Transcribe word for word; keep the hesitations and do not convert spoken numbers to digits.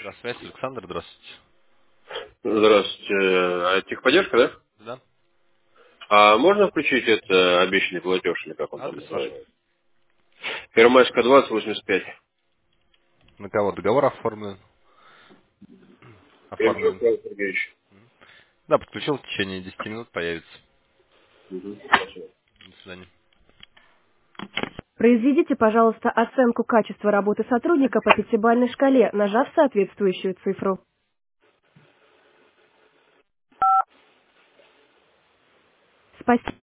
Здравствуйте, Александр, здравствуйте. Здравствуйте. А техподдержка, да? Да? А можно включить это обещанный платеж, или как он там Адрес ваш? называется? Первомайская двадцать восемьдесят пять. На кого договор оформлен? Кремчук Оформлен. Павел Сергеевич. Да, подключил в течение десяти минут, появится. Мгм. Спасибо. До свидания. Произведите, пожалуйста, оценку качества работы сотрудника по пятибалльной шкале, нажав соответствующую цифру. Спасибо.